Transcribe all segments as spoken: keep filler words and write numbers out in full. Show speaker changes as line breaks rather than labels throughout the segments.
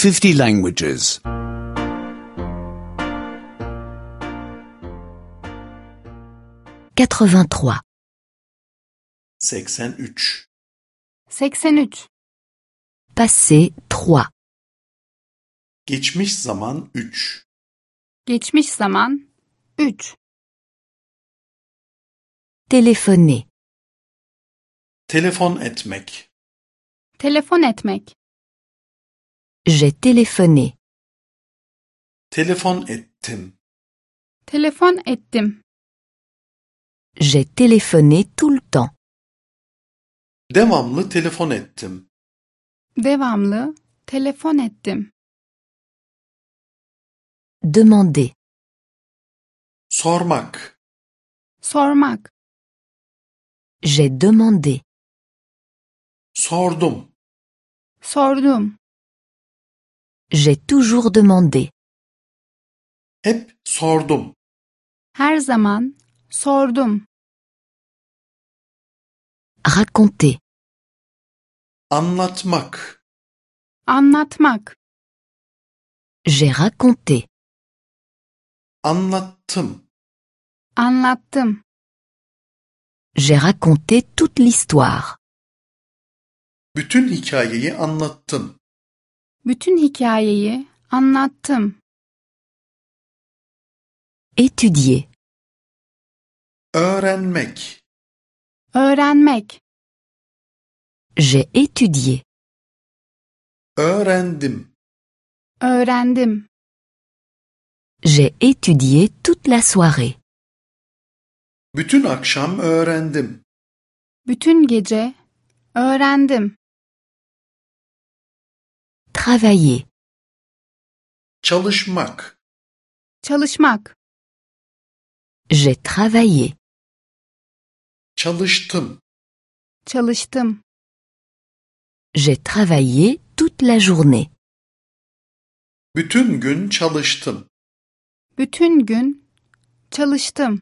fifty languages.
quatre-vingt-trois.
seksen üç.
seksen üç.
Passé trois.
Geçmiş zaman üç.
Geçmiş zaman üç.
Téléphoner.
Telefon etmek.
Telefon etmek.
J'ai téléphoné.
Telefon ettim.
Telefon ettim.
J'ai téléphoné tout le temps.
Devamlı telefon ettim.
Devamlı telefon ettim.
Demander.
Sormak.
Sormak.
J'ai demandé.
Sordum.
Sordum.
J'ai toujours demandé.
Hep sordum.
Her zaman sordum.
Raconter.
Anlatmak.
Anlatmak.
J'ai raconté.
Anlattım.
Anlattım.
J'ai raconté toute l'histoire.
Bütün hikayeyi anlattım.
Bütün hikayeyi anlattım.
Étudier.
Öğrenmek.
Öğrenmek.
J'ai étudié.
Öğrendim.
Öğrendim.
J'ai étudié toute la soirée.
Bütün akşam öğrendim.
Bütün gece öğrendim.
Travailler.
Çalışmak.
Çalışmak.
J'ai travaillé.
Çalıştım.
Çalıştım.
J'ai travaillé toute la journée.
Bütün gün çalıştım.
Bütün gün çalıştım.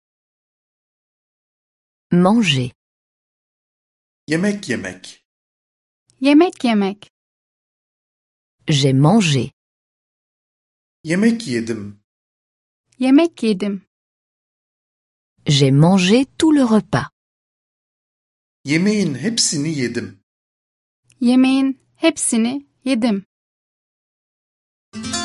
Manger.
Yemek yemek.
Yemek yemek.
J'ai mangé.
Yemek yedim.
Yemek yedim.
J'ai mangé tout le repas.
Yemeğin hepsini yedim.
Yemeğin hepsini yedim.